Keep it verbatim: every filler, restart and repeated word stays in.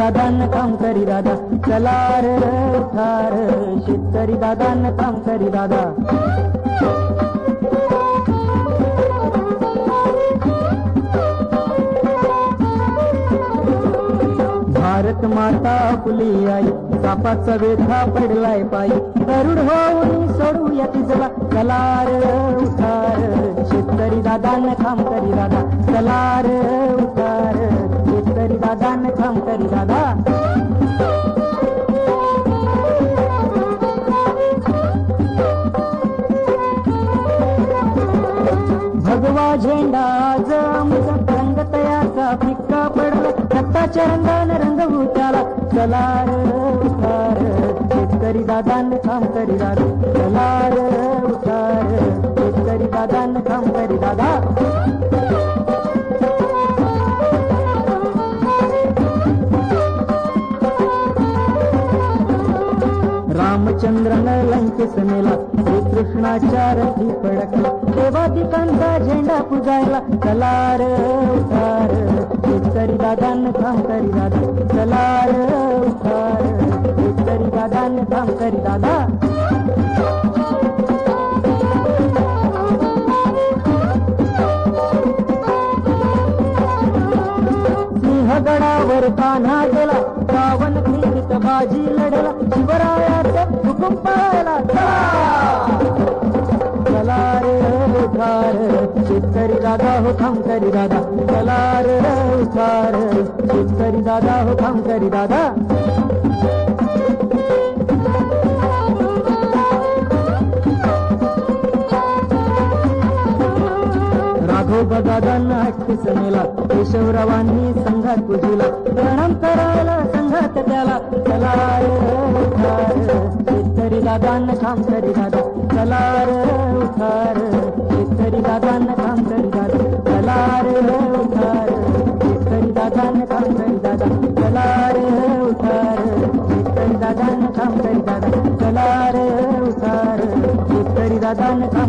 दादांना काम करी दादा, चला रे उठार शेतकरी दादांना काम करी दादा. भारत माता फुली आई, सापाचा वेधा पडलाय पायी, गरुड होऊन सोडूया तिजला, चला रे उठार शेतकरी दादांना काम करी दादा, चला रे उठार शेतकरी दादांना काम करी दादा. भगवा झेंडा आज आमचा रंग तयाचा फिक्का पडला, रक्ताच्या रंगाने रंगवू त्याला, चला रे उठार शेतकरी दादांना काम करी दादा, चला रे उठार शेतकरी दादांना काम करी दादा. रामचंद्रन लंकेस नेला, श्रीकृष्णाच्या रथी फडकला, देवादिकांचा झेंडा पुजायला, चला रे उठार शेतकरी दादांना काम करी दादा, चला रे उठार शेतकरी दादांना काम करी दादा. सिंहगडावर कान्हा गेला, रावण खिंडीत बाजी लढला, शिवरायाचा हुकुम पाळला, चला रे उठार शेतकरी दादा हो काम करी दादा, चला रे उठार शेतकरी दादा हो काम करी दादा. राघोबा दादांना हट्टीस नेला, केशवरावांनी संघात पुजिला, प्रणाम करायला संघात त्याला, चला रे उठार शेतकरी दादांना काम करी दादा, चला रे उठार शेतकरी दादांना काम करी दादा, चला रे उठार शेतकरी दादांना काम करी दादा, चला रे उठार शेतकरी दादांना काम करी दादा, चला रे उठार शेतकरी दादांना काम